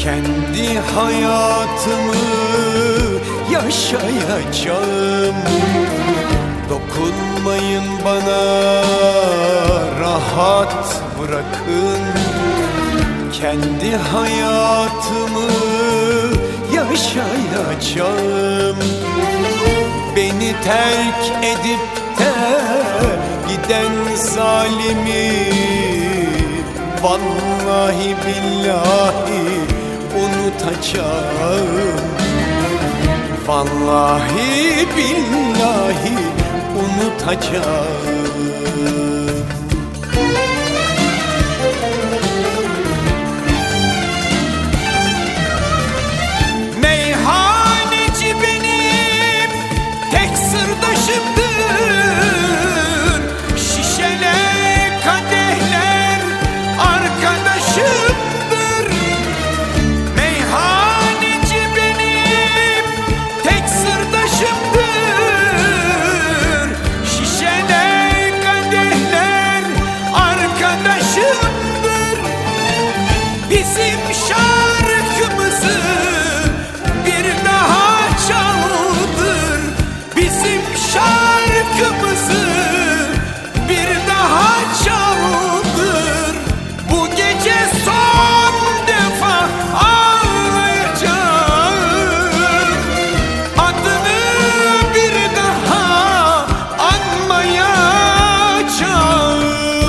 Kendi hayatımı yaşayacağım. Dokunmayın bana, rahat bırakın. Kendi hayatımı yaşayacağım. Beni terk edip de giden zalimi vallahi billahi unutacağım. Vallahi billahi unutacağım. Meyhaneci benim tek sırdaşımdır. Şişeler, kadehler arkadaşımdır. Meyhaneci benim tek sırdaşımdır. Şişeler, kadehler arkadaşımdır. Bizim şarkımızı bir daha çaldır. Bizim şarkımızı bir daha çaldır. Bu gece son defa ağlayacağım. Adını bir daha anmayacağım.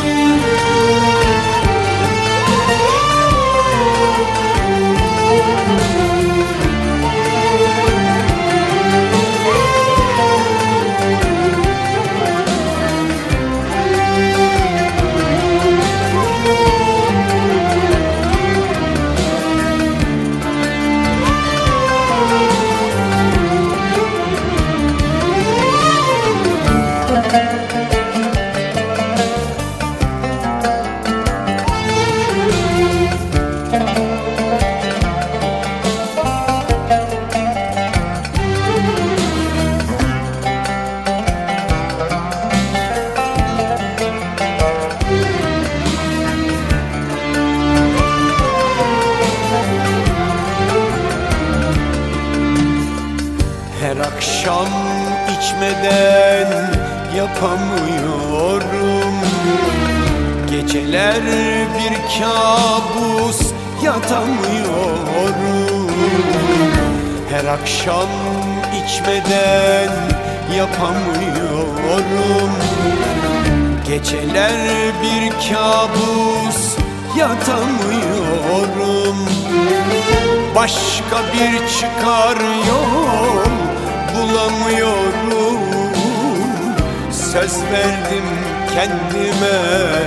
Her akşam içmeden yapamıyorum. Geceler bir kabus, yatamıyorum. Her akşam içmeden yapamıyorum. Geceler bir kabus, yatamıyorum. Başka bir çıkar yol bulamıyorum. Söz verdim kendime,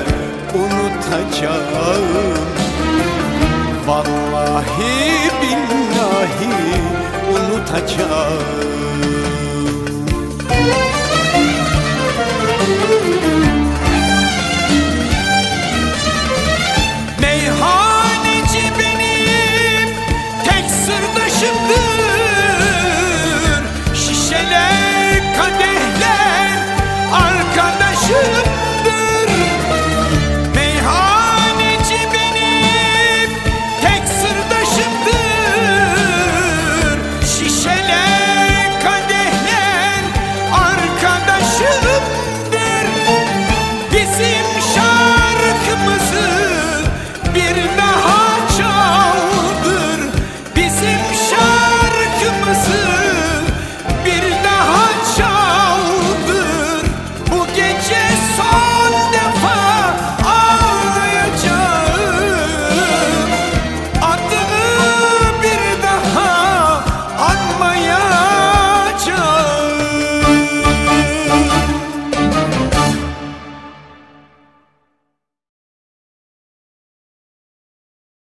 unutacağım. Vallahi billahi unutacağım.